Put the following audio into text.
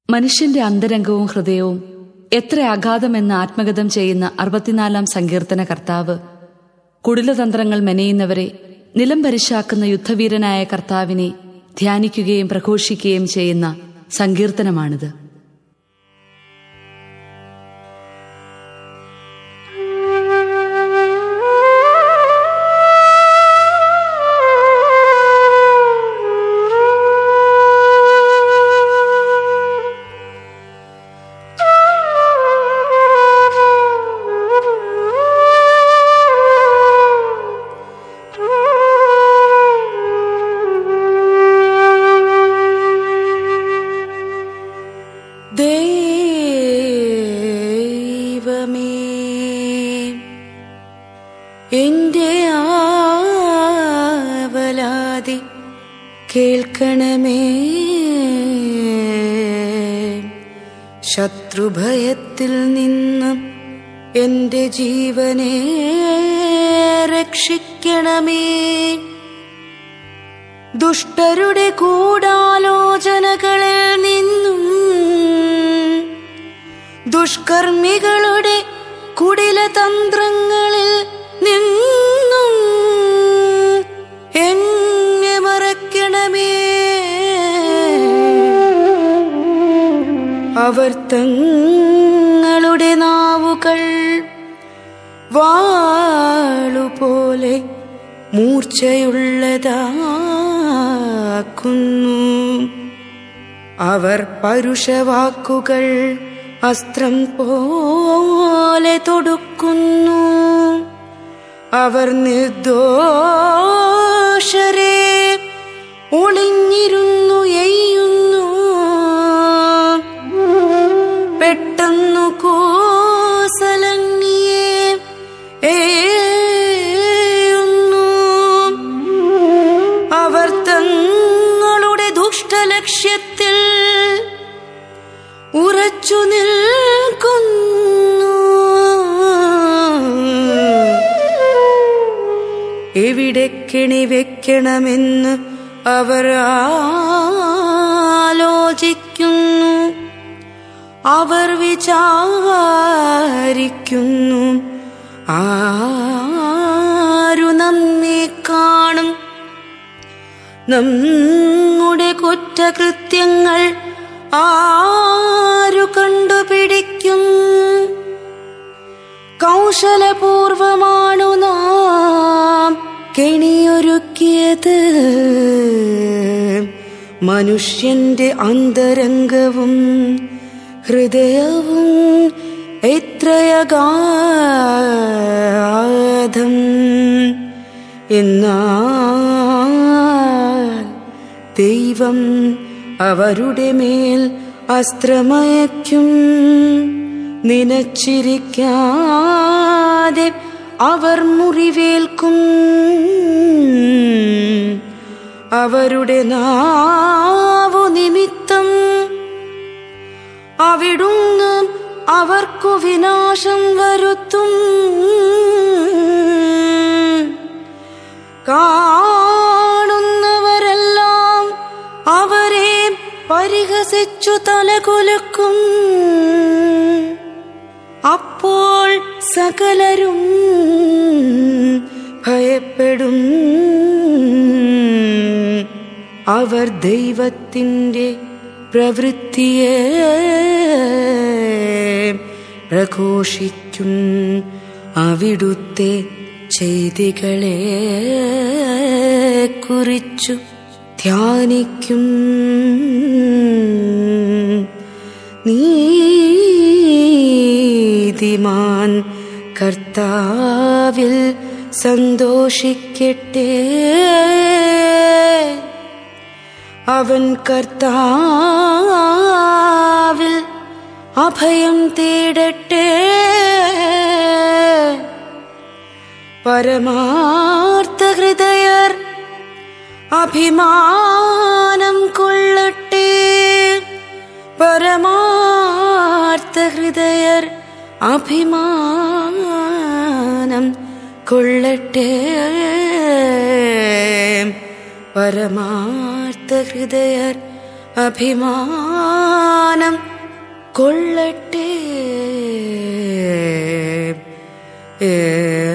മനുഷ്യന്റെ അന്തരംഗവും ഹൃദയവും എത്ര അഗാധമെന്ന് ആത്മഗതം ചെയ്യുന്ന 64-ാം സങ്കീർത്തന കർത്താവ് കുടിലതന്ത്രങ്ങൾ മെനയുന്നവരെ നിലം പരിശാക്കുന്ന യുദ്ധവീരനായ കർത്താവിനെ ധ്യാനിക്കുകയും പ്രഘോഷിക്കുകയും ചെയ്യുന്ന സങ്കീർത്തനമാണിത്. എന്റെ ആവലാതി കേൾക്കണമേ, ശത്രുഭയത്തിൽ നിന്നും എന്റെ ജീവനെ രക്ഷിക്കണമേ. ദുഷ്ടരുടെ ഗൂഢാലോചനകളിൽ നിന്നും ദുഷ്കർമ്മികളുടെ കുടിലതന്ത്രങ്ങളിൽ നിന്നും എന്നെ മറയ്ക്കണമേ. അവർ തങ്ങളുടെ നാവുകൾ വാളുപോലെ മൂർച്ചയുള്ളതാക്കുന്നു. അവർ പരുഷവാക്കുകൾ അസ്ത്രം പോലെ തൊടുക്കുന്നു. അവർ നിർദോഷരെ ഒളിഞ്ഞിരുന്നു എയ്യുന്നു. പെട്ടെന്നു കോസലന്യെ ഏയുന്നു. അവർ തങ്ങളുടെ ദുഷ്ടലക്ഷ്യത്തിൽ ഉറച്ചു നിൽക്കുന്നു. എവിടെ കെണി വെക്കണമെന്ന് അവർ ആലോചിക്കുന്നു. അവർ വിചാരിക്കുന്നു, ആരു നമ്മെ കാണും? നമ്മുടെ കുറ്റകൃത്യങ്ങൾ ആരു കണ്ടുപിടിക്കും? കൗശലപൂർവമാണു നാം കെണിയൊരുക്കിയത്. മനുഷ്യന്റെ അന്തരംഗവും ഹൃദയവും എത്രയഗാധം. എന്നാൽ ദൈവം അവരുടെ മേൽ അസ്ത്രമയക്കും. നിനച്ചിരിക്കാതെ അവർ മുറിവേൽക്കും. അവരുടെ നാവു നിമിത്തം അവിടുന്ന് അവർക്കു വിനാശം വരുത്തും. കാണുന്നവരെല്ലാം അവരെ പരിഹസിച്ചു തലകുലുക്കും. അപ്പോൾ സകലരും ഭയപ്പെടും. അവർ ദൈവത്തിൻ്റെ പ്രവൃത്തിയെ പ്രഘോഷിക്കും. അവിടുത്തെ ചെയ്തികളെ കുറിച്ചു ധ്യാനിക്കും. നീതിമാൻ കർത്താവിൽ സന്തോഷിക്കട്ടെ. അവൻ കർത്താവിൽ അഭയം തേടട്ടെ. പരമാർത്ഥ ഹൃദയർ അഭിമാനം കൊള്ളട്ടെ. പരമാർത്ഥ ഹൃദയർ അഭിമാനം കൊള്ളട്ടെ. പരമാർത്ഥ ഹൃദയർ അഭിമാനം കൊള്ളട്ടെ.